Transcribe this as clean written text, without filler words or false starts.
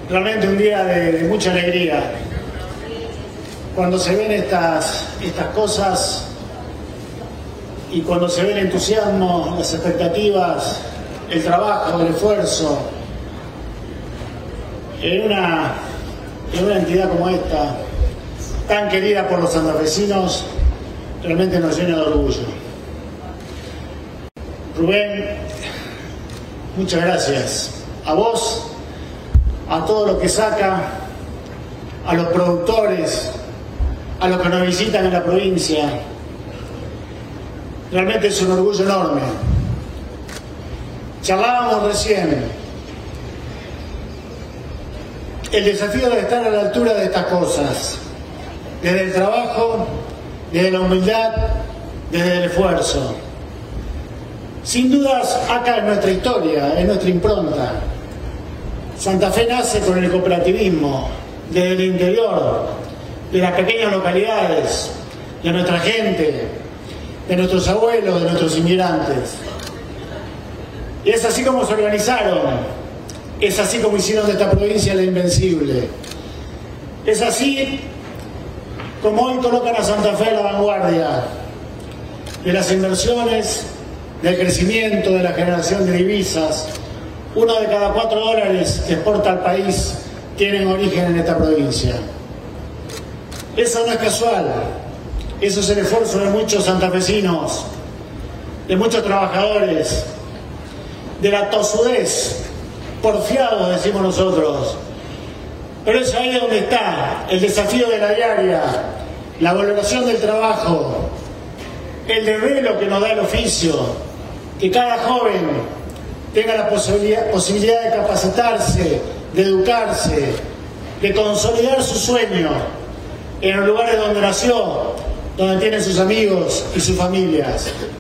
Realmente un día de mucha alegría. Cuando se ven estas cosas y cuando se ve el entusiasmo, las expectativas, el trabajo, el esfuerzo, en una entidad como esta, tan querida por los santafesinos, realmente nos llena de orgullo. Rubén, muchas gracias. A vos, a todo lo que saca, a los productores, a los que nos visitan en la provincia. Realmente es un orgullo enorme. Charlábamos recién. El desafío de estar a la altura de estas cosas, desde el trabajo, desde la humildad, desde el esfuerzo. Sin dudas, acá en nuestra historia, en nuestra impronta. Santa Fe nace con el cooperativismo, desde el interior, de las pequeñas localidades, de nuestra gente, de nuestros abuelos, de nuestros inmigrantes. Y es así como se organizaron, es así como hicieron de esta provincia la invencible. Es así como hoy colocan a Santa Fe a la vanguardia de las inversiones, del crecimiento, de la generación de divisas. $1 de cada 4 dólares que exporta al país tienen origen en esta provincia. Eso no es casual, eso es el esfuerzo de muchos santafesinos, de muchos trabajadores, de la tosudez, porfiados decimos nosotros. Pero es ahí donde está el desafío de la diaria, la valoración del trabajo, el desvelo que nos da el oficio, que cada joven tenga la posibilidad de capacitarse, de educarse, de consolidar su sueño en los lugares donde nació, donde tiene sus amigos y sus familias.